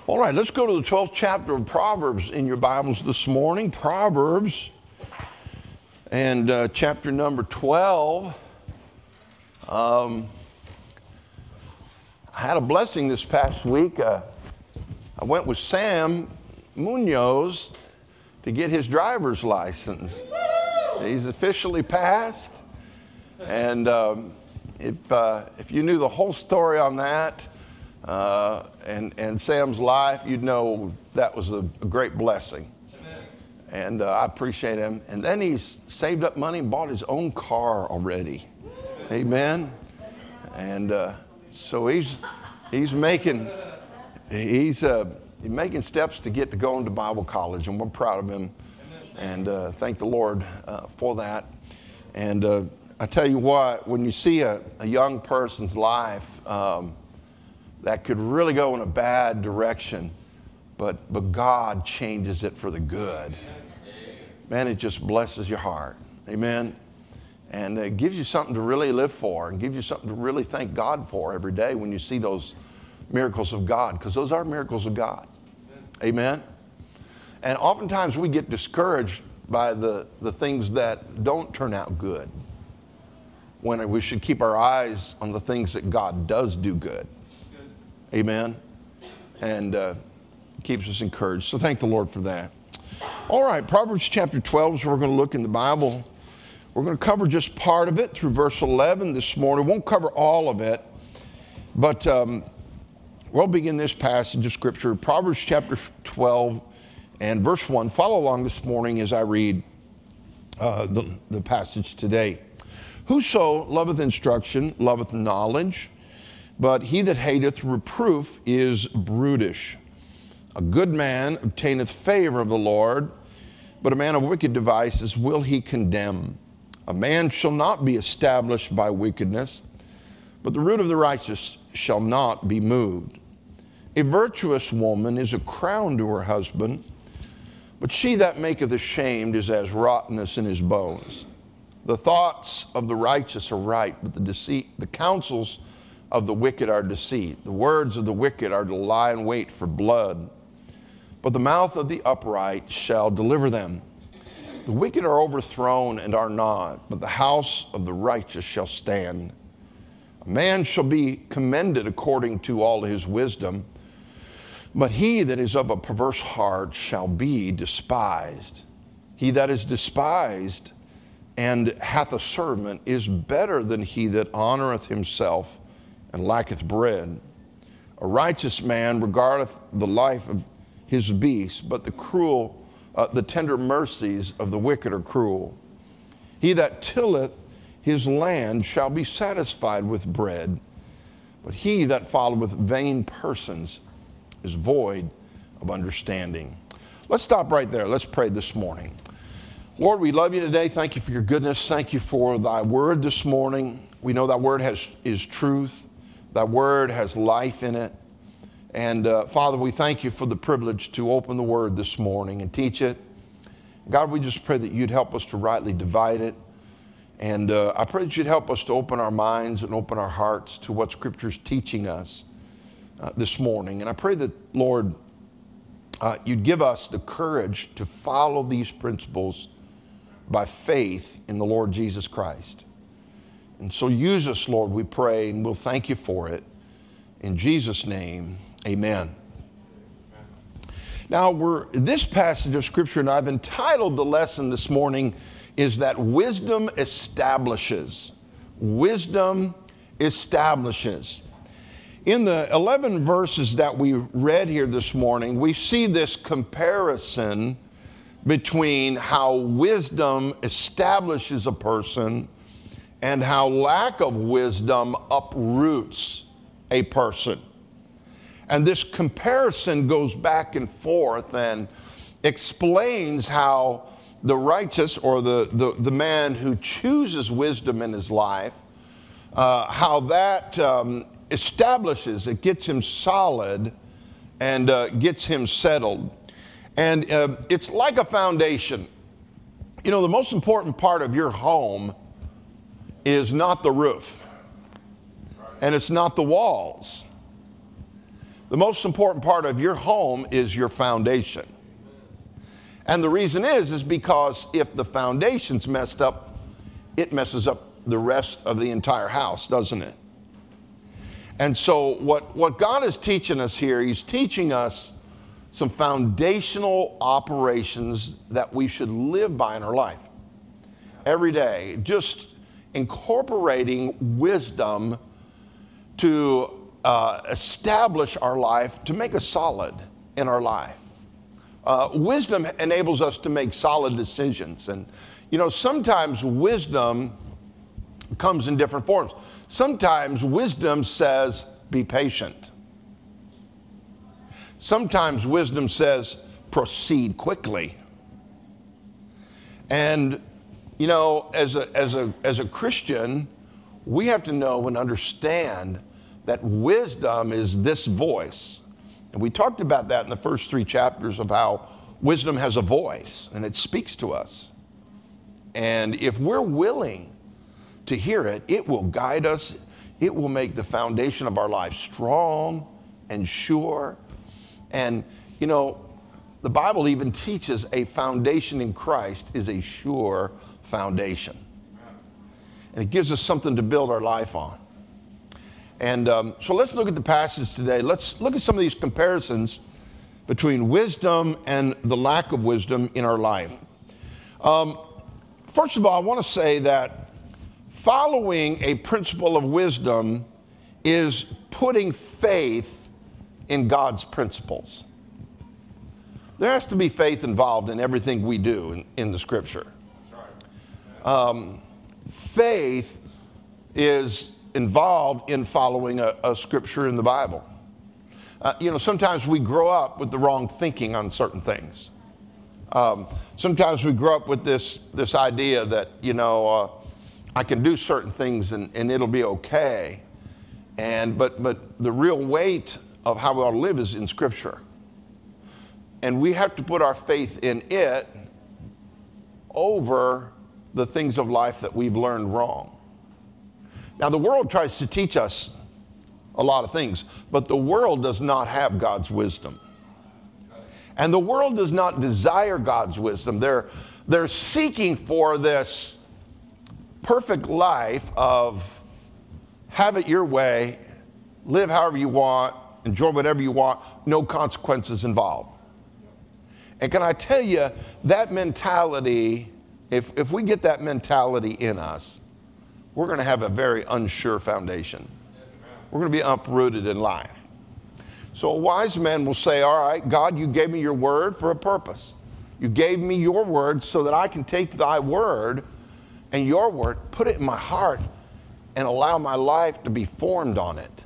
All right, let's go to the 12th chapter of Proverbs in your Bibles this morning. Proverbs and chapter number 12. I had a blessing this past week. I went with Sam Munoz to get his driver's license. He's officially passed. And if you knew the whole story on that, and Sam's life, you'd know that was a great blessing. Amen. And I appreciate him. And then he's saved up money and bought his own car already. Amen. And so he's making steps to get to go into Bible college, and we're proud of him. And thank the Lord for that. And I tell you what, when you see a young person's life that could really go in a bad direction, but God changes it for the good. Man, it just blesses your heart. Amen. And it gives you something to really live for and gives you something to really thank God for every day when you see those miracles of God, because those are miracles of God. Amen. And oftentimes we get discouraged by the things that don't turn out good, when we should keep our eyes on the things that God does do good. Amen. And keeps us encouraged. So thank the Lord for that. All right, Proverbs chapter 12 is where we're going to look in the Bible. We're going to cover just part of it through verse 11 this morning. We won't cover all of it, but we'll begin this passage of Scripture, Proverbs chapter 12 and verse 1. Follow along this morning as I read the passage today. Whoso loveth instruction loveth knowledge, but he that hateth reproof is brutish. A good man obtaineth favor of the Lord, but a man of wicked devices will he condemn. A man shall not be established by wickedness, but the root of the righteous shall not be moved. A virtuous woman is a crown to her husband, but she that maketh ashamed is as rottenness in his bones. The thoughts of the righteous are right, but the counsels of the wicked are deceit. The words of the wicked are to lie in wait for blood, but the mouth of the upright shall deliver them. The wicked are overthrown and are not, but the house of the righteous shall stand. A man shall be commended according to all his wisdom, but he that is of a perverse heart shall be despised. He that is despised and hath a servant is better than he that honoreth himself and lacketh bread. A righteous man regardeth the life of his beast, but the tender mercies of the wicked are cruel. He that tilleth his land shall be satisfied with bread, but he that followeth vain persons is void of understanding. Let's stop right there. Let's pray this morning. Lord, we love you today. Thank you for your goodness. Thank you for thy word this morning. We know that word is truth. That word has life in it. And Father, we thank you for the privilege to open the word this morning and teach it. God, we just pray that you'd help us to rightly divide it. And I pray that you'd help us to open our minds and open our hearts to what Scripture's teaching us this morning. And I pray that, Lord, you'd give us the courage to follow these principles by faith in the Lord Jesus Christ. And so use us, Lord, we pray, and we'll thank you for it. In Jesus' name, amen. Now, this passage of Scripture, and I've entitled the lesson this morning, is that wisdom establishes. Wisdom establishes. In the 11 verses that we read here this morning, we see this comparison between how wisdom establishes a person and how lack of wisdom uproots a person. And this comparison goes back and forth and explains how the righteous, or the man who chooses wisdom in his life, how that establishes, it gets him solid and gets him settled. And it's like a foundation. You know, the most important part of your home is not the roof, and it's not the walls. The most important part of your home is your foundation. And the reason is because if the foundation's messed up, it messes up the rest of the entire house, doesn't it? And so what God is teaching us here, he's teaching us some foundational operations that we should live by in our life every day, just incorporating wisdom to establish our life, to make us solid in our life. Wisdom enables us to make solid decisions. And, sometimes wisdom comes in different forms. Sometimes wisdom says, be patient. Sometimes wisdom says, proceed quickly. And, as a Christian, we have to know and understand that wisdom is this voice. And we talked about that in the first 3 chapters of how wisdom has a voice and it speaks to us. And if we're willing to hear it, it will guide us. It will make the foundation of our life strong and sure. And, the Bible even teaches a foundation in Christ is a sure foundation. And it gives us something to build our life on. And so let's look at the passage today. Let's look at some of these comparisons between wisdom and the lack of wisdom in our life. First of all, I want to say that following a principle of wisdom is putting faith in God's principles. There has to be faith involved in everything we do in the Scripture. Faith is involved in following a Scripture in the Bible. Sometimes we grow up with the wrong thinking on certain things. Sometimes we grow up with this idea that, I can do certain things and it'll be okay. But the real weight of how we ought to live is in Scripture. And we have to put our faith in it over the things of life that we've learned wrong. Now, the world tries to teach us a lot of things, but the world does not have God's wisdom. And the world does not desire God's wisdom. They're seeking for this perfect life of have it your way, live however you want, enjoy whatever you want, no consequences involved. And can I tell you, that mentality, if we get that mentality in us, we're going to have a very unsure foundation. We're going to be uprooted in life. So a wise man will say, all right, God, you gave me your word for a purpose. You gave me your word so that I can take thy word and your word, put it in my heart, and allow my life to be formed on it.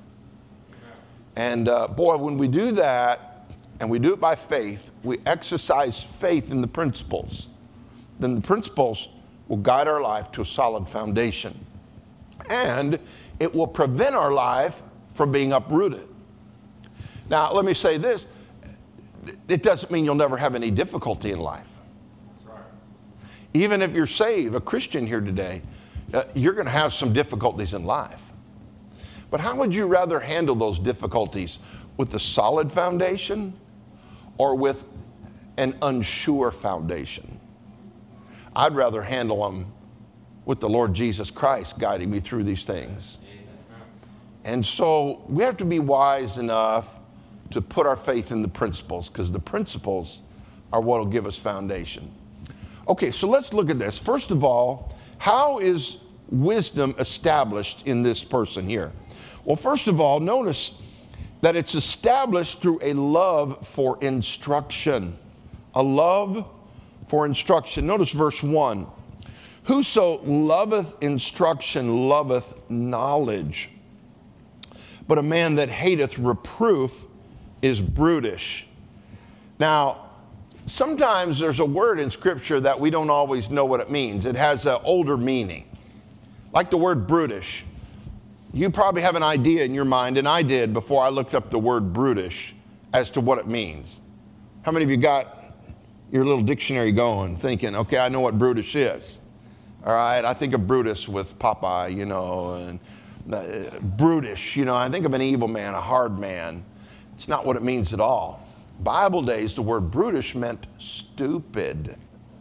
And boy, when we do that, and we do it by faith, we exercise faith in the principles, then the principles will guide our life to a solid foundation. And it will prevent our life from being uprooted. Now, let me say this. It doesn't mean you'll never have any difficulty in life. That's right. Even if you're saved, a Christian here today, you're going to have some difficulties in life. But how would you rather handle those difficulties? With a solid foundation or with an unsure foundation? I'd rather handle them with the Lord Jesus Christ guiding me through these things. And so we have to be wise enough to put our faith in the principles, because the principles are what will give us foundation. Okay, so let's look at this. First of all, how is wisdom established in this person here? Well, first of all, notice that it's established through a love for instruction. A love for instruction. Notice verse 1. Whoso loveth instruction loveth knowledge, but a man that hateth reproof is brutish. Now, sometimes there's a word in Scripture that we don't always know what it means. It has an older meaning. Like the word brutish. You probably have an idea in your mind, and I did before I looked up the word brutish as to what it means. How many of you got your little dictionary going thinking, okay, I know what brutish is? All right, I think of Brutus with Popeye, and brutish, I think of an evil man, a hard man. It's not what it means at all. Bible days, the word brutish meant stupid.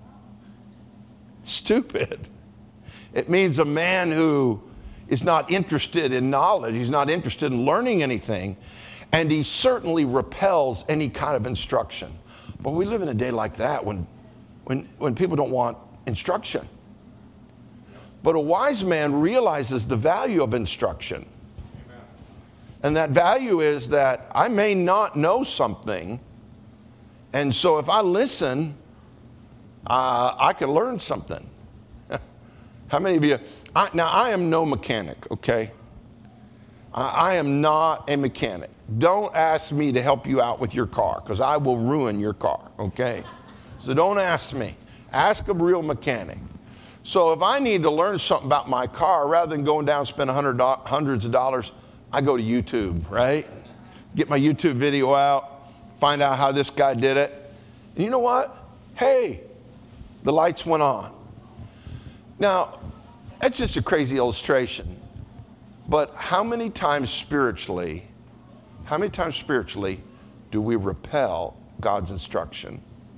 Stupid. It means a man who is not interested in knowledge. He's not interested in learning anything. And he certainly repels any kind of instruction. But we live in a day like that when people don't want instruction. But a wise man realizes the value of instruction. Amen. And that value is that I may not know something. And so if I listen, I can learn something. How many of you? Now, I am no mechanic, okay? I am not a mechanic. Don't ask me to help you out with your car, because I will ruin your car, okay? So don't ask me. Ask a real mechanic. So if I need to learn something about my car, rather than going down and spend hundreds of dollars, I go to YouTube, right? Get my YouTube video out, find out how this guy did it. And you know what? Hey, the lights went on. Now, that's just a crazy illustration. But how many times spiritually do we repel God's instruction?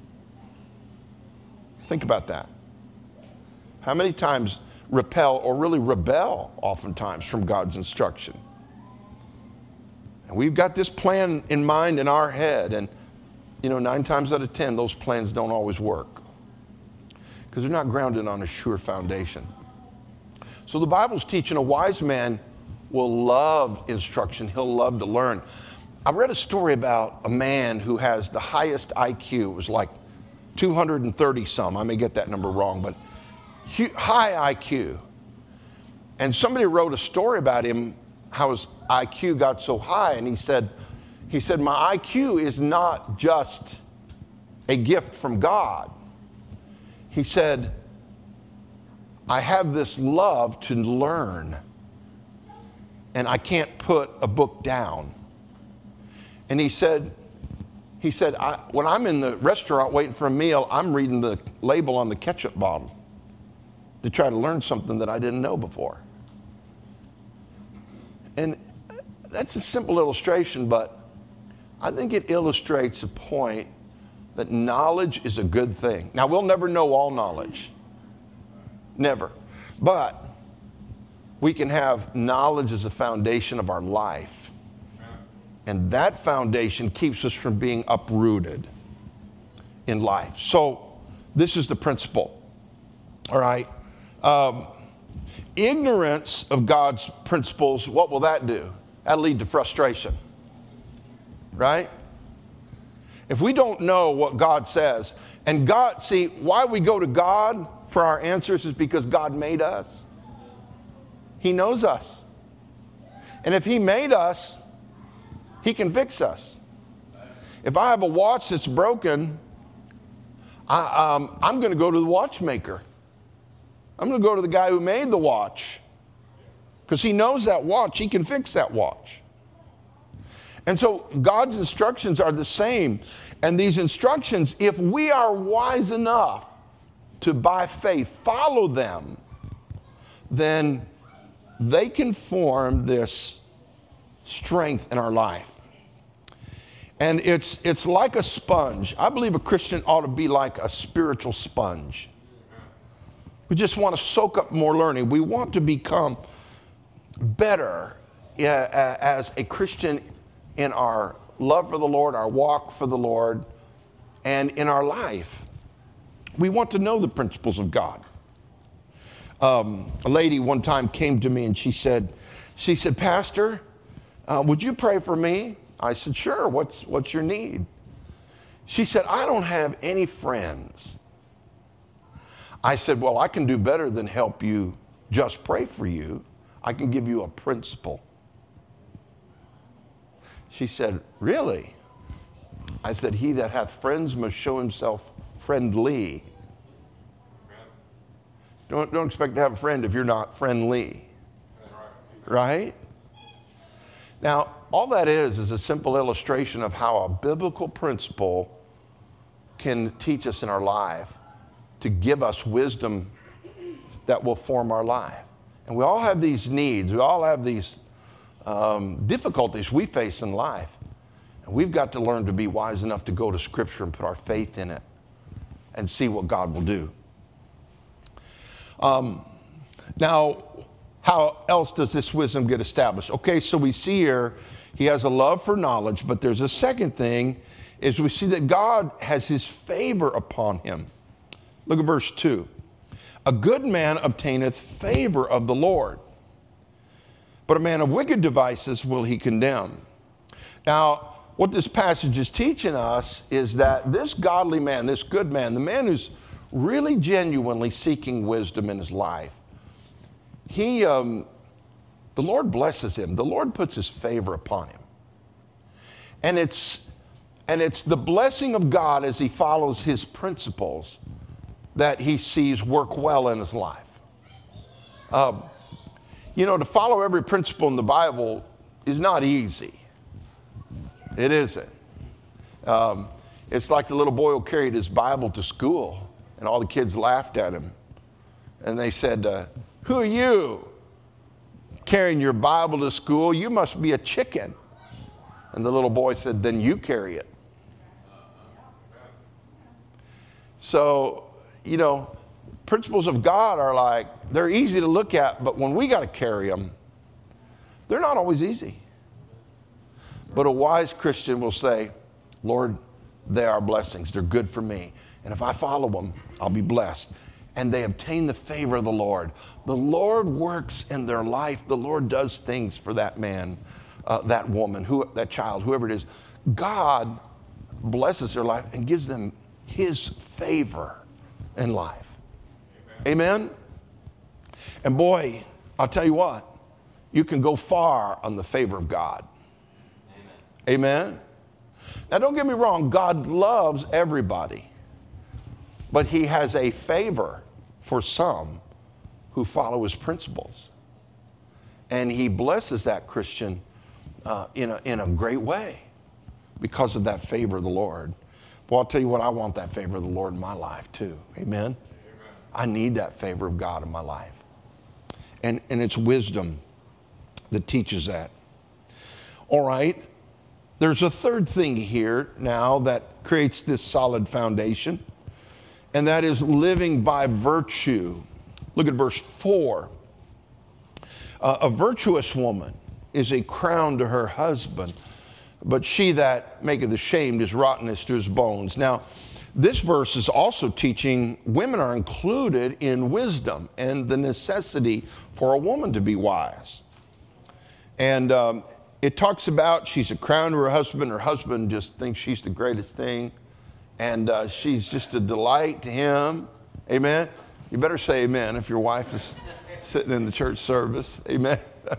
Think about that. How many times repel or really rebel oftentimes from God's instruction? And we've got this plan in mind in our head, and 9 times out of 10, those plans don't always work because they're not grounded on a sure foundation. So the Bible's teaching a wise man will love instruction. He'll love to learn. I read a story about a man who has the highest IQ. It was like 230 some. I may get that number wrong, but high IQ. And somebody wrote a story about him, how his IQ got so high. And he said, my IQ is not just a gift from God. He said, I have this love to learn, and I can't put a book down. And he said, when I'm in the restaurant waiting for a meal, I'm reading the label on the ketchup bottle to try to learn something that I didn't know before. And that's a simple illustration, but I think it illustrates a point that knowledge is a good thing. Now, we'll never know all knowledge. Never. But we can have knowledge as a foundation of our life. And that foundation keeps us from being uprooted in life. So this is the principle. All right. Ignorance of God's principles, what will that do? That'll lead to frustration. Right? If we don't know what God says, and God, see, why we go to God for our answers is because God made us. He knows us. And if He made us, He can fix us. If I have a watch that's broken, I'm going to go to the watchmaker. I'm going to go to the guy who made the watch, because He knows that watch. He can fix that watch. And so God's instructions are the same. And these instructions, if we are wise enough to, by faith, follow them, then they can form this strength in our life. And it's like a sponge. I believe a Christian ought to be like a spiritual sponge. We just want to soak up more learning. We want to become better as a Christian in our love for the Lord, our walk for the Lord, and in our life. We want to know the principles of God. A lady one time came to me and she said, Pastor, would you pray for me? I said, sure. What's your need? She said, I don't have any friends. I said, well, I can do better than help you just pray for you. I can give you a principle. She said, really? I said, he that hath friends must show himself friendly. Don't expect to have a friend if you're not friendly. Right? Now, all that is a simple illustration of how a biblical principle can teach us in our life to give us wisdom that will form our life. And we all have these needs. We all have these difficulties we face in life. And we've got to learn to be wise enough to go to Scripture and put our faith in it and see what God will do. Now, how else does this wisdom get established? Okay, so we see here he has a love for knowledge, but there's a second thing, is we see that God has his favor upon him. Look at verse 2. A good man obtaineth favor of the Lord, but a man of wicked devices will he condemn. Now, what this passage is teaching us is that this godly man, this good man, the man who's really genuinely seeking wisdom in his life, the Lord blesses him. The Lord puts his favor upon him. And it's the blessing of God as he follows his principles that he sees work well in his life. To follow every principle in the Bible is not easy. It isn't. It's like the little boy who carried his Bible to school, and all the kids laughed at him. And they said, who are you carrying your Bible to school? You must be a chicken. And the little boy said, then you carry it. So, principles of God are like, they're easy to look at, but when we got to carry them, they're not always easy. But a wise Christian will say, Lord, they are blessings. They're good for me. And if I follow them, I'll be blessed. And they obtain the favor of the Lord. The Lord works in their life. The Lord does things for that man, that woman, that child, whoever it is. God blesses their life and gives them his favor in life. Amen? And boy, I'll tell you what, you can go far on the favor of God. Amen? Now, don't get me wrong, God loves everybody, but he has a favor for some who follow his principles. And he blesses that Christian in a great way because of that favor of the Lord. Well, I'll tell you what, I want that favor of the Lord in my life too. Amen? I need that favor of God in my life. And it's wisdom that teaches that. All right. There's a third thing here now that creates this solid foundation, and that is living by virtue. Look at verse 4. A virtuous woman is a crown to her husband, but she that maketh ashamed is rottenness to his bones. Now, this verse is also teaching women are included in wisdom and the necessity for a woman to be wise. And it talks about she's a crown to her husband. Her husband just thinks she's the greatest thing. And she's just a delight to him. Amen? You better say amen if your wife is sitting in the church service. Amen?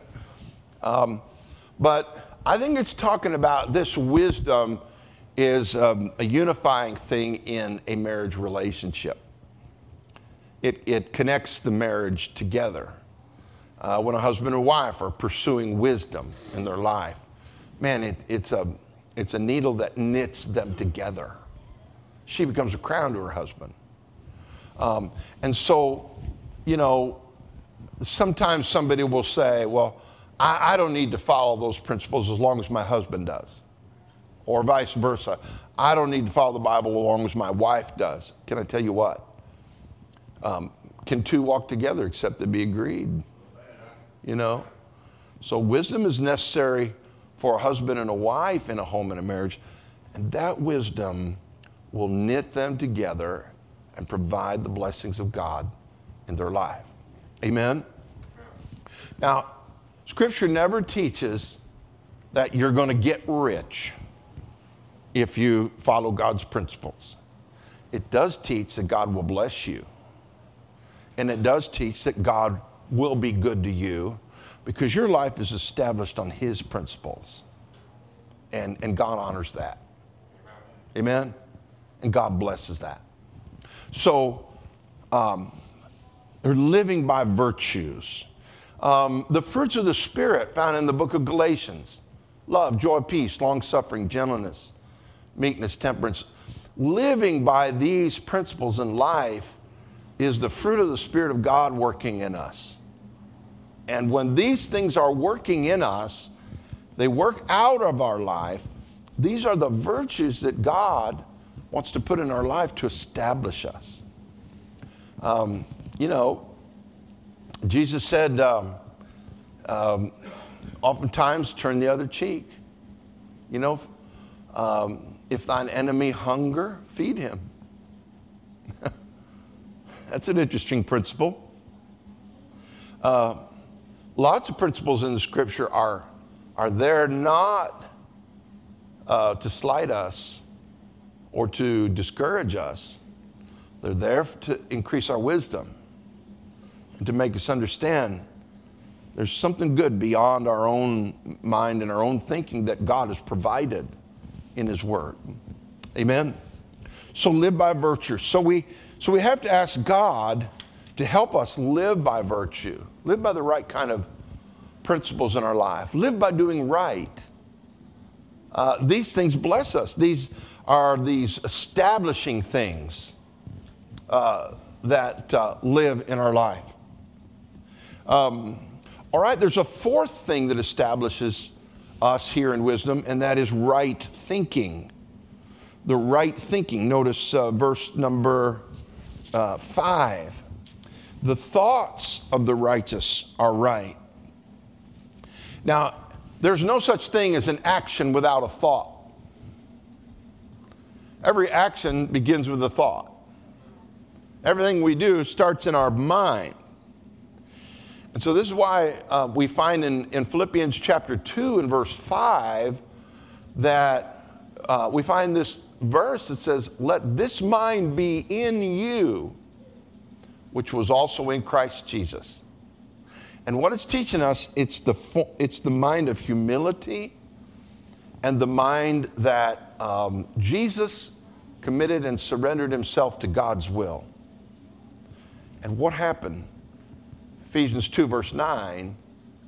But I think it's talking about this wisdom is a unifying thing in a marriage relationship. It connects the marriage together. When a husband and wife are pursuing wisdom in their life, man, it's a needle that knits them together. She becomes a crown to her husband. And so, sometimes somebody will say, well, I don't need to follow those principles as long as my husband does. Or vice versa. I don't need to follow the Bible as long as my wife does. Can I tell you what? Can two walk together except they be agreed? So wisdom is necessary for a husband and a wife in a home and a marriage. And that wisdom will knit them together and provide the blessings of God in their life. Amen? Now, Scripture never teaches that you're going to get rich if you follow God's principles. It does teach that God will bless you. And it does teach that God will be good to you because your life is established on his principles. And God honors that. Amen? And God blesses that. So, they're living by virtues. The fruits of the Spirit found in the book of Galatians: love, joy, peace, long-suffering, gentleness, meekness, temperance. Living by these principles in life is the fruit of the Spirit of God working in us. And when these things are working in us, they work out of our life These are the virtues that God wants to put in our life to establish us. Jesus said, oftentimes turn the other cheek. If thine enemy hunger, feed him. That's an interesting principle. Lots of principles in the scripture are there not to slight us or to discourage us. They're there to increase our wisdom and to make us understand there's something good beyond our own mind and our own thinking that God has provided in His Word. Amen? So live by virtue. So we have to ask God to help us live by virtue. Live by the right kind of principles in our life. Live by doing right. These things bless us. These are these establishing things that live in our life. All right, there's a fourth thing that establishes us here in wisdom, and that is right thinking. The right thinking. Notice verse number 5. The thoughts of the righteous are right. Now, there's no such thing as an action without a thought. Every action begins with a thought. Everything we do starts in our mind. And so this is why we find in Philippians chapter 2 and verse 5 that we find this verse that says, let this mind be in you, which was also in Christ Jesus. And what it's teaching us, it's the mind of humility and the mind that Jesus committed and surrendered himself to God's will. And what happened? Philippians 2 verse 9,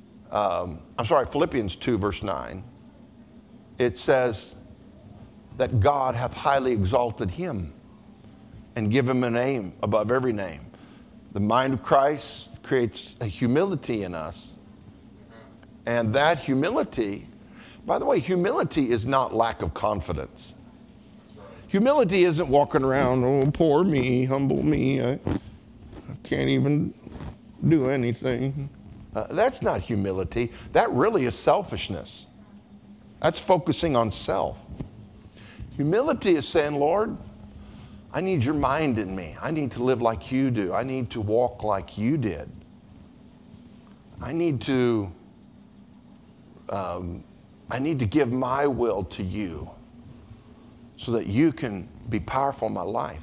it says that God hath highly exalted him and give him a name above every name. The mind of Christ creates a humility in us. And that humility, by the way, humility is not lack of confidence. Humility isn't walking around, oh, poor me, humble me, I can't even do anything. That's not humility. That really is selfishness. That's focusing on self. Humility is saying, Lord, I need your mind in me. I need to live like you do. I need to walk like you did. I need to give my will to you so that you can be powerful in my life.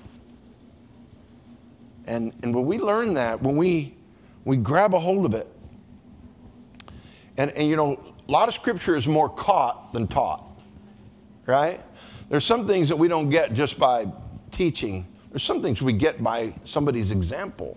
And when we learn that, when we grab a hold of it, and you know, a lot of scripture is more caught than taught, right? There's some things that we don't get just by teaching. There's some things we get by somebody's example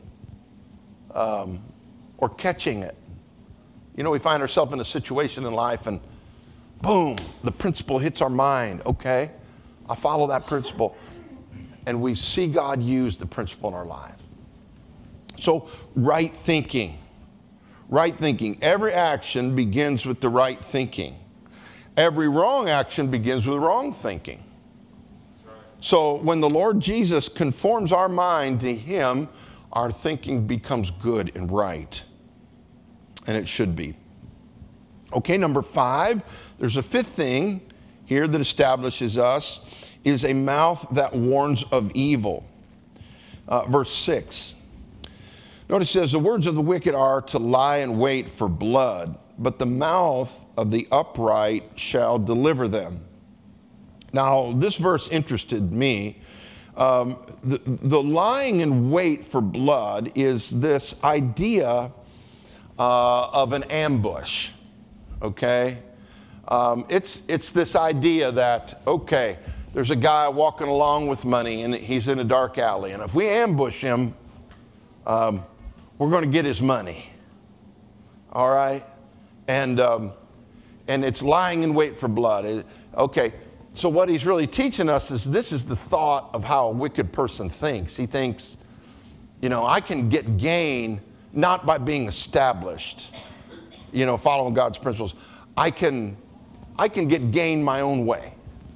or catching it. You know, we find ourselves in a situation in life and boom, the principle hits our mind. Okay, I follow that principle. And we see God use the principle in our life. So, right thinking. Right thinking. Every action begins with the right thinking. Every wrong action begins with wrong thinking. So, when the Lord Jesus conforms our mind to Him, our thinking becomes good and right. And it should be. Okay, number 5. There's a fifth thing here that establishes us, is a mouth that warns of evil. Verse 6. Notice it says, the words of the wicked are to lie in wait for blood, but the mouth of the upright shall deliver them. Now, this verse interested me. The lying in wait for blood is this idea of an ambush, okay? It's this idea that, okay, there's a guy walking along with money and he's in a dark alley, and if we ambush him, we're going to get his money, all right? And it's lying in wait for blood. Okay, so what he's really teaching us is this is the thought of how a wicked person thinks. He thinks, you know, I can get gain not by being established, you know, following God's principles. I can get gain my own way.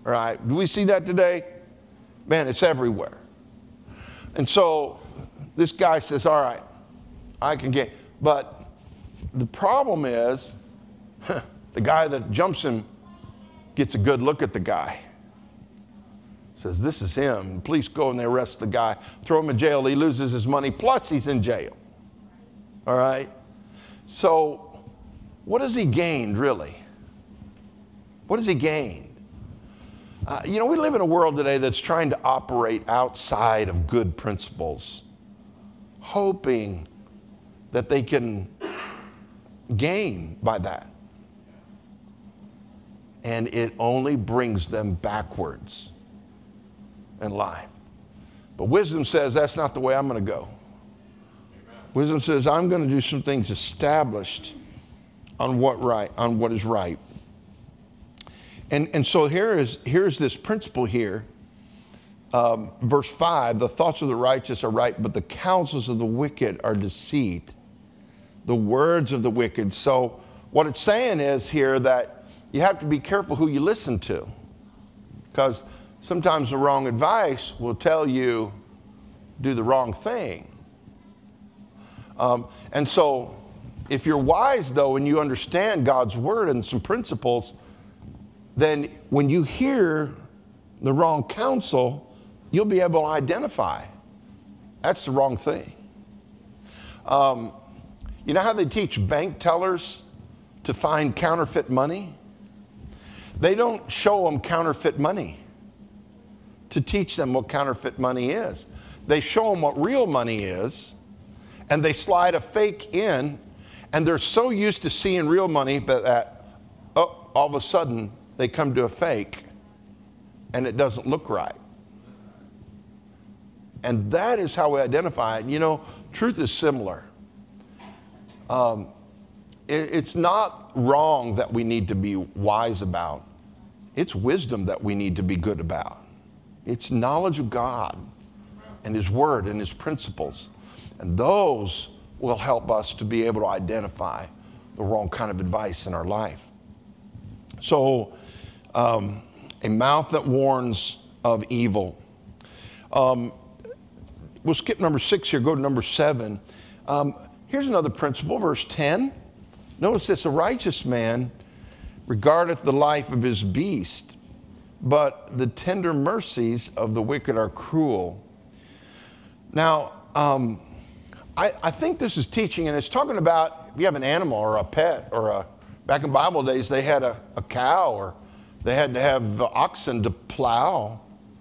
right? Do we see that today? Man, it's everywhere. And so this guy says, all right, I can get, but the problem is the guy that jumps him gets a good look at the guy. Says, this is him. The police go and they arrest the guy, throw him in jail. He loses his money, plus he's in jail. All right? So what has he gained, really? What has he gained? We live in a world today that's trying to operate outside of good principles, hoping that they can gain by that. And it only brings them backwards in life. But wisdom says that's not the way I'm going to go. Amen. Wisdom says I'm going to do some things established on what is right. And so here's this principle here. Verse 5, the thoughts of the righteous are right, but the counsels of the wicked are deceit. The words of the wicked. So what it's saying is here that you have to be careful who you listen to. Because sometimes the wrong advice will tell you do the wrong thing. And so if you're wise, though, and you understand God's word and some principles, then when you hear the wrong counsel, you'll be able to identify that's the wrong thing. You know how they teach bank tellers to find counterfeit money? They don't show them counterfeit money to teach them what counterfeit money is. They show them what real money is, and they slide a fake in, and they're so used to seeing real money that all of a sudden they come to a fake, and it doesn't look right. And that is how we identify it. Truth is similar. It's not wrong that we need to be wise about. It's wisdom that we need to be good about. It's knowledge of God and His Word and His principles. And those will help us to be able to identify the wrong kind of advice in our life. So, a mouth that warns of evil. We'll skip number 6 here, go to number 7. Here's another principle, verse 10. Notice this, a righteous man regardeth the life of his beast, but the tender mercies of the wicked are cruel. Now, I think this is teaching, and it's talking about if you have an animal or a pet, or back in Bible days, they had a cow, or they had to have oxen to plow.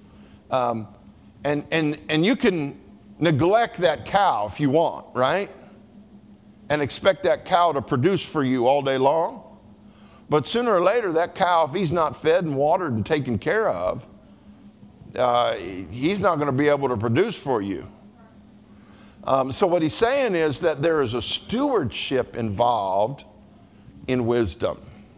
And you can neglect that cow if you want, right? And expect that cow to produce for you all day long. But sooner or later, that cow, if he's not fed and watered and taken care of, he's not going to be able to produce for you. So what he's saying is that there is a stewardship involved in wisdom.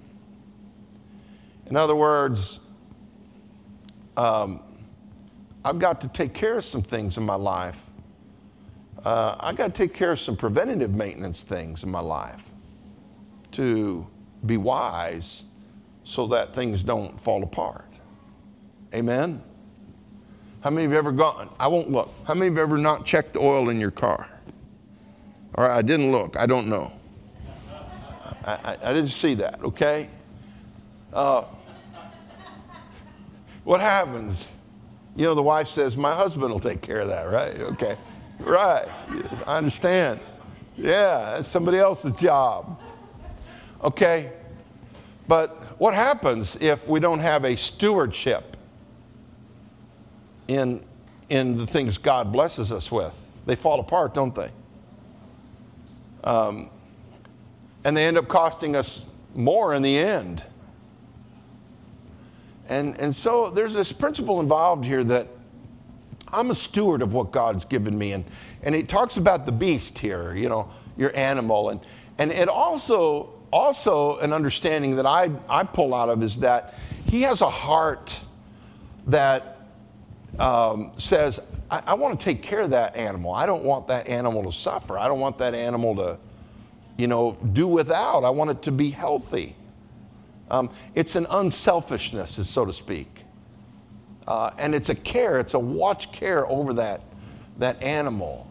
In other words, I've got to take care of some things in my life. I've got to take care of some preventative maintenance things in my life to be wise so that things don't fall apart. Amen? How many of you have ever gone? I won't look. How many of you have ever not checked the oil in your car? All right, I didn't look. I don't know. I didn't see that, okay? What happens? The wife says, my husband will take care of that, right? Okay. Right. I understand. Yeah, that's somebody else's job. Okay. But what happens if we don't have a stewardship in the things God blesses us with? They fall apart, don't they? And they end up costing us more in the end. And so there's this principle involved here that I'm a steward of what God's given me. And it talks about the beast here, your animal. And it also an understanding that I pull out of is that he has a heart that says, I want to take care of that animal. I don't want that animal to suffer. I don't want that animal to, do without. I want it to be healthy. It's an unselfishness, so to speak. And it's a care, it's a watch care over that animal.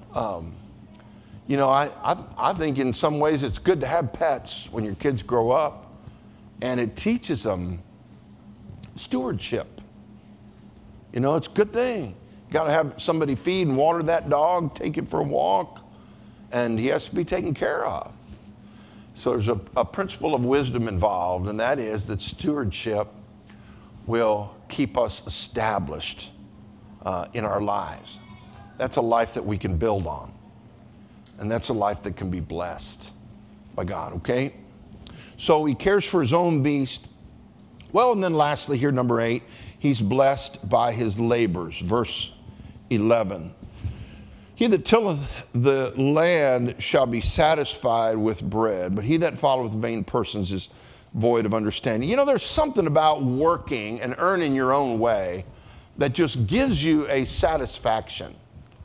I think in some ways it's good to have pets when your kids grow up, and it teaches them stewardship. It's a good thing. You got to have somebody feed and water that dog, take it for a walk, and he has to be taken care of. So there's a principle of wisdom involved, and that is that stewardship will keep us established in our lives. That's a life that we can build on. And that's a life that can be blessed by God, okay? So he cares for his own beast. Well, and then lastly here, number 8, he's blessed by his labors. Verse 11. He that tilleth the land shall be satisfied with bread, but he that followeth vain persons is void of understanding. There's something about working and earning your own way that just gives you a satisfaction.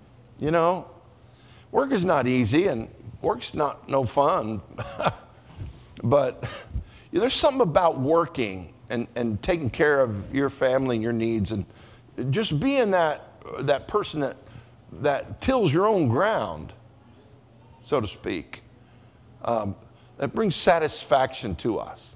Work is not easy and work's no fun. But there's something about working and taking care of your family and your needs, and just being that person that tills your own ground, so to speak. That brings satisfaction to us.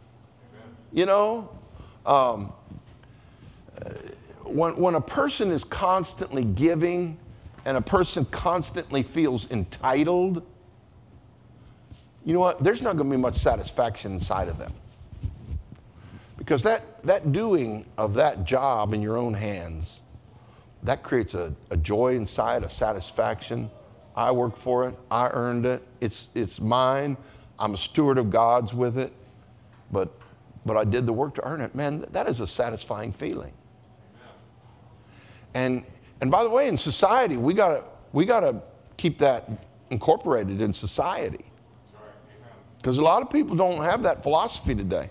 When a person is constantly giving and a person constantly feels entitled, you know what? There's not going to be much satisfaction inside of them. Because that doing of that job in your own hands, that creates a joy inside, a satisfaction. I worked for it. I earned it. It's mine. I'm a steward of God's with it. But I did the work to earn it. Man, that is a satisfying feeling. And by the way, in society, we gotta keep that incorporated in society. Because a lot of people don't have that philosophy today.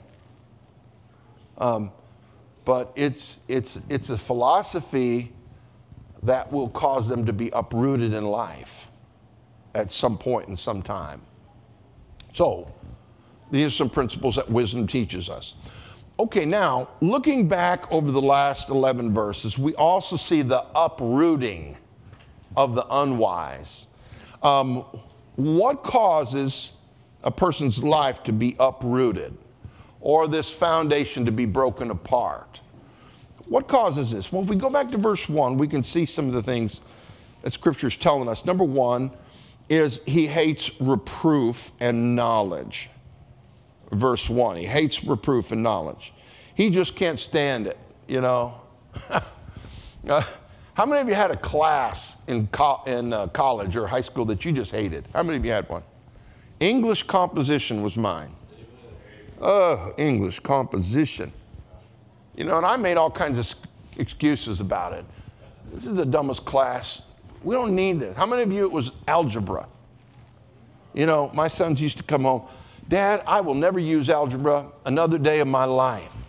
But it's a philosophy that will cause them to be uprooted in life at some point in some time. So, these are some principles that wisdom teaches us. Okay, now, looking back over the last 11 verses, we also see the uprooting of the unwise. What causes a person's life to be uprooted, or this foundation to be broken apart? What causes this? Well, if we go back to verse 1, we can see some of the things that Scripture is telling us. Number 1 is he hates reproof and knowledge. Verse 1, he hates reproof and knowledge. He just can't stand it, How many of you had a class in college or high school that you just hated? How many of you had one? English composition was mine. Oh, English composition. And I made all kinds of excuses about it. This is the dumbest class. We don't need this. How many of you, it was algebra? My sons used to come home, Dad, I will never use algebra another day of my life.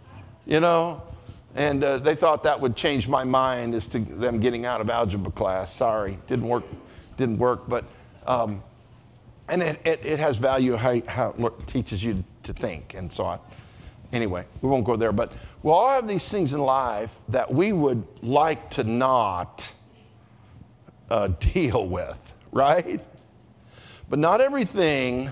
And they thought that would change my mind as to them getting out of algebra class. Sorry, didn't work. But and it has value how it teaches you to think and so on. Anyway, we won't go there. But we all have these things in life that we would like to not deal with, right? But not everything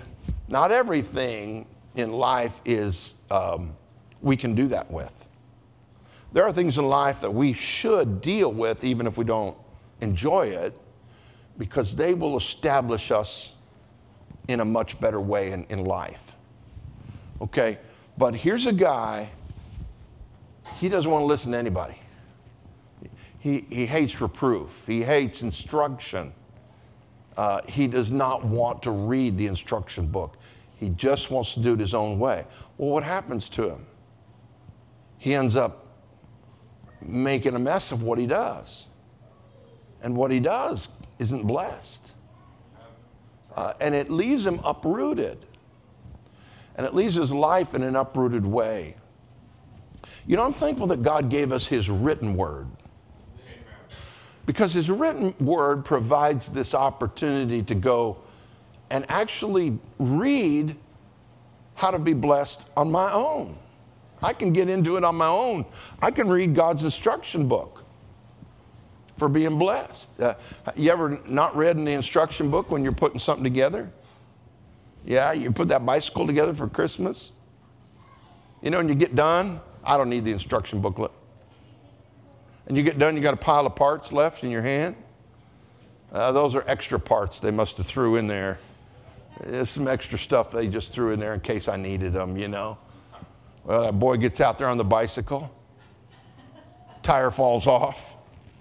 in life is we can do that with. There are things in life that we should deal with even if we don't enjoy it, because they will establish us in a much better way in life. Okay, but here's a guy, he doesn't want to listen to anybody. He hates reproof. He hates instruction. He does not want to read the instruction book. He just wants to do it his own way. Well, what happens to him? He ends up making a mess of what he does. And what he does isn't blessed. And it leaves him uprooted. And it leaves his life in an uprooted way. I'm thankful that God gave us his written word. Because his written word provides this opportunity to go and actually read how to be blessed on my own. I can get into it on my own. I can read God's instruction book for being blessed. You ever not read in the instruction book when you're putting something together? Yeah, you put that bicycle together for Christmas. You know, when you get done, I don't need the instruction booklet. And you get done, you got a pile of parts left in your hand. Those are extra parts they must have threw in there. There's some extra stuff they just threw in there in case I needed them, you know. Well, that boy gets out there on the bicycle. Tire falls off.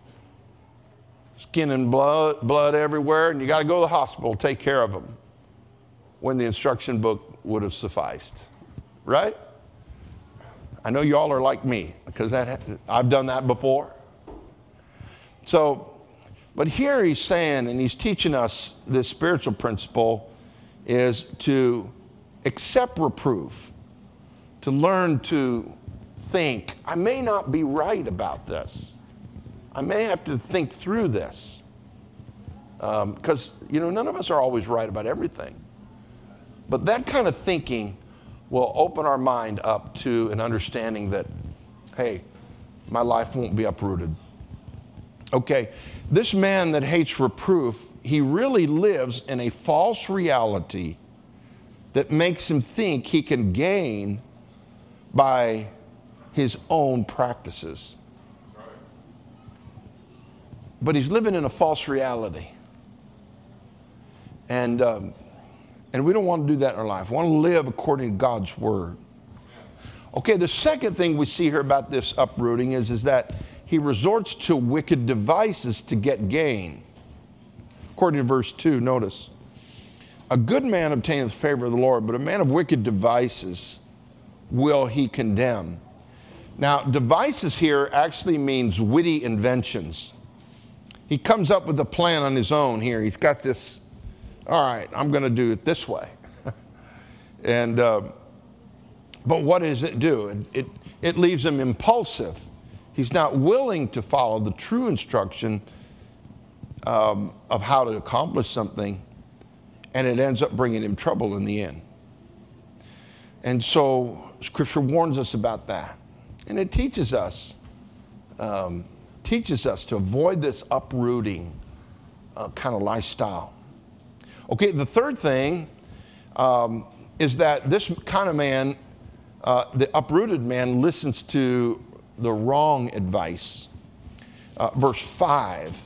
Skin and blood everywhere, and you got to go to the hospital, take care of him. When the instruction book would have sufficed. Right? I know y'all are like me, because I've done that before. So, but here he's saying, and he's teaching us this spiritual principle, is to accept reproof, to learn to think, I may not be right about this. I may have to think through this. Because, you know, none of us are always right about everything. But that kind of thinking will open our mind up to an understanding that, hey, my life won't be uprooted. Okay, this man that hates reproof, he really lives in a false reality that makes him think he can gain by his own practices. But he's living in a false reality. And we don't want to do that in our life. We want to live according to God's word. Okay, the second thing we see here about this uprooting is that he resorts to wicked devices to get gain. According to verse 2, notice, a good man obtaineth the favor of the Lord, but a man of wicked devices will he condemn. Now, devices here actually means witty inventions. He comes up with a plan on his own here. He's got this, all right, I'm going to do it this way. And but what does it do? It leaves him impulsive. He's not willing to follow the true instruction of how to accomplish something, and it ends up bringing him trouble in the end. And so Scripture warns us about that. And it teaches us to avoid this uprooting kind of lifestyle. Okay, the third thing is that this kind of man, the uprooted man, listens to the wrong advice. Verse 5,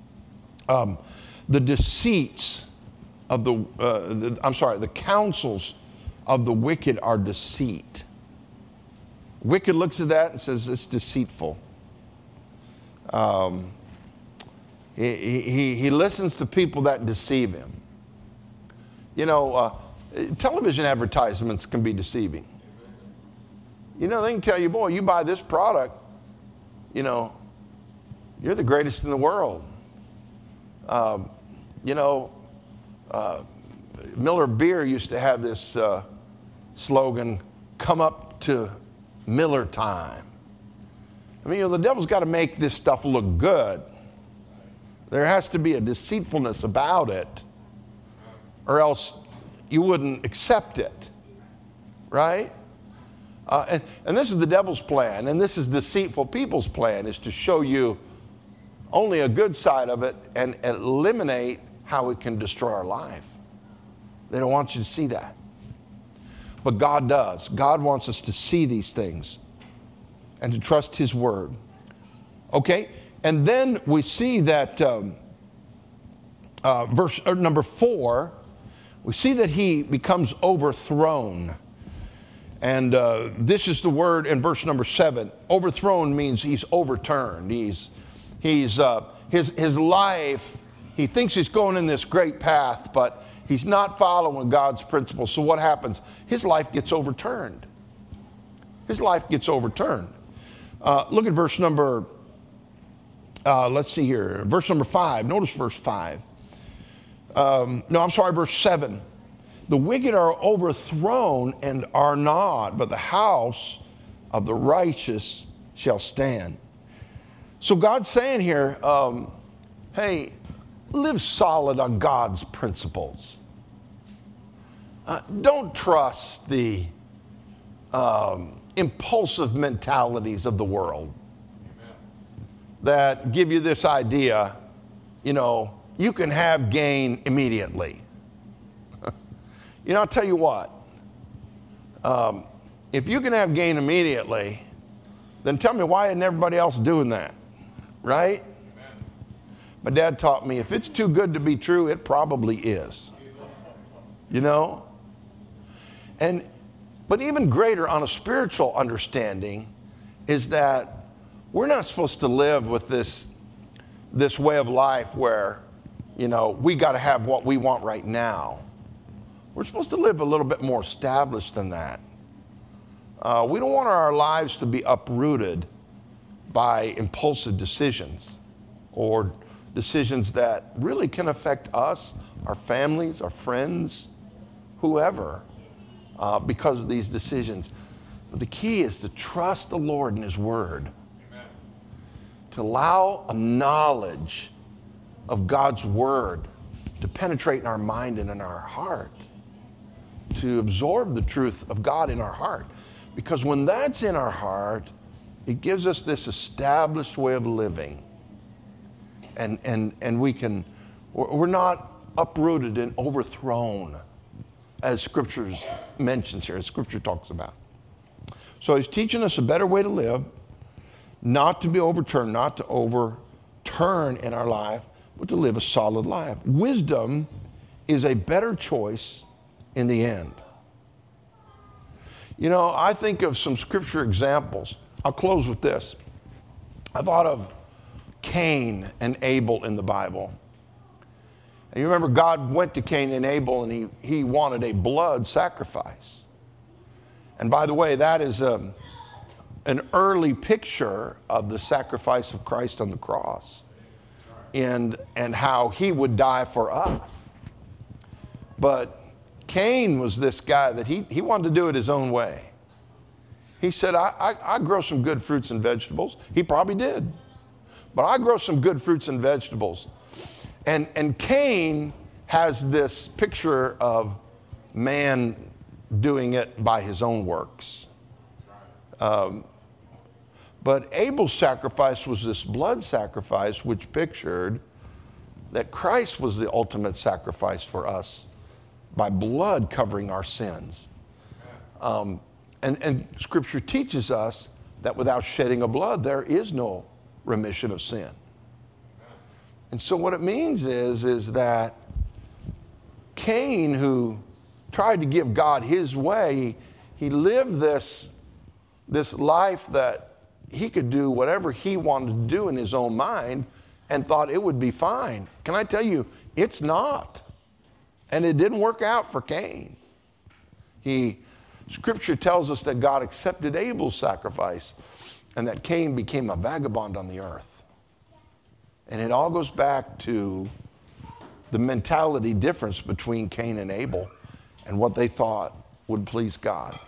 the deceits of the counsels of the wicked are deceit. Wicked looks at that and says it's deceitful. He listens to people that deceive him. You know, television advertisements can be deceiving. You know, they can tell you, boy, you buy this product, you know, you're the greatest in the world. Miller Beer used to have this slogan, come up to Miller time. I mean, you know, the devil's got to make this stuff look good. There has to be a deceitfulness about it, or else you wouldn't accept it, right? And this is the devil's plan, and this is deceitful people's plan, is to show you only a good side of it and eliminate how it can destroy our life. They don't want you to see that. But God does. God wants us to see these things and to trust His word. Okay? And then we see that number 4, we see that he becomes overthrown. And this is the word in verse number 7. Overthrown means he's overturned. His life, he thinks he's going in this great path, but he's not following God's principles. So what happens? His life gets overturned. His life gets overturned. Look at verse number, let's see here. Verse number 5. Notice verse 5. Verse 7. The wicked are overthrown and are not, but the house of the righteous shall stand. So God's saying here, hey, live solid on God's principles. Don't trust the impulsive mentalities of the world that give you this idea, you can have gain immediately. I'll tell you what, if you can have gain immediately, then tell me why isn't everybody else doing that, right? Amen. My dad taught me if it's too good to be true, it probably is. But even greater on a spiritual understanding is that we're not supposed to live with this way of life where, we got to have what we want right now. We're supposed to live a little bit more established than that. We don't want our lives to be uprooted by impulsive decisions or decisions that really can affect us, our families, our friends, whoever, because of these decisions. But the key is to trust the Lord and His Word. Amen. To allow a knowledge of God's Word to penetrate in our mind and in our heart, to absorb the truth of God in our heart. Because when that's in our heart, it gives us this established way of living. And we're not uprooted and overthrown, as Scripture mentions here, as Scripture talks about. So He's teaching us a better way to live, not to be overturned, not to overturn in our life, but to live a solid life. Wisdom is a better choice in the end. I think of some Scripture examples. I'll close with this. I thought of Cain and Abel in the Bible. And you remember God went to Cain and Abel and he wanted a blood sacrifice. And by the way, that is an early picture of the sacrifice of Christ on the cross and how He would die for us. But Cain was this guy that he wanted to do it his own way. He said, I grow some good fruits and vegetables. He probably did. But I grow some good fruits and vegetables. And Cain has this picture of man doing it by his own works. But Abel's sacrifice was this blood sacrifice, which pictured that Christ was the ultimate sacrifice for us by blood covering our sins. And Scripture teaches us that without shedding of blood, there is no remission of sin. And so what it means is that Cain, who tried to give God his way, he lived this life that he could do whatever he wanted to do in his own mind and thought it would be fine. Can I tell you, it's not. And it didn't work out for Cain. Scripture tells us that God accepted Abel's sacrifice and that Cain became a vagabond on the earth. And it all goes back to the mentality difference between Cain and Abel and what they thought would please God.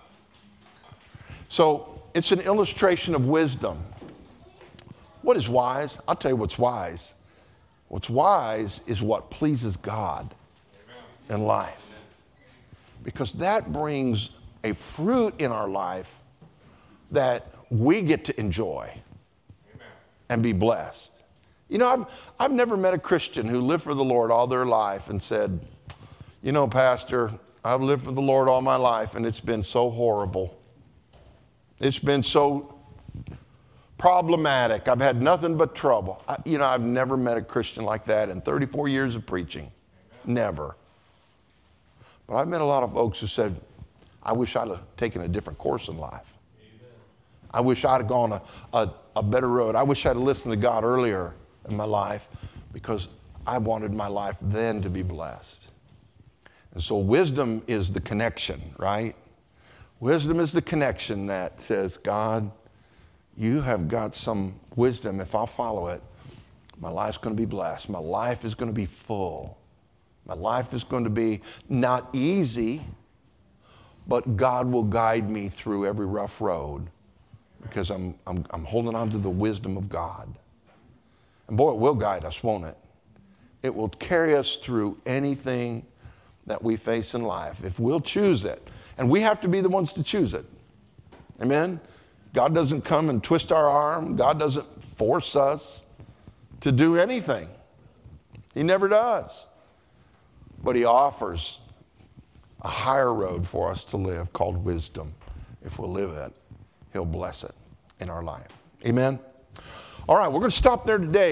So it's an illustration of wisdom. What is wise? I'll tell you what's wise. What's wise is what pleases God in life. Because that brings a fruit in our life that we get to enjoy and be blessed. I've never met a Christian who lived for the Lord all their life and said, Pastor, I've lived for the Lord all my life and it's been so horrible. It's been so problematic. I've had nothing but trouble. I've never met a Christian like that in 34 years of preaching. Never. But I've met a lot of folks who said, I wish I'd have taken a different course in life. I wish I'd have gone a better road. I wish I'd have listened to God earlier in my life because I wanted my life then to be blessed. And so wisdom is the connection, right? Wisdom is the connection that says, God, you have got some wisdom. If I'll follow it, my life's going to be blessed. My life is going to be full. My life is going to be not easy, but God will guide me through every rough road because I'm holding on to the wisdom of God. And boy, it will guide us, won't it? It will carry us through anything that we face in life if we'll choose it. And we have to be the ones to choose it. Amen? God doesn't come and twist our arm. God doesn't force us to do anything. He never does. But he offers a higher road for us to live called wisdom. If we'll live it, he'll bless it in our life. Amen? All right, we're going to stop there today.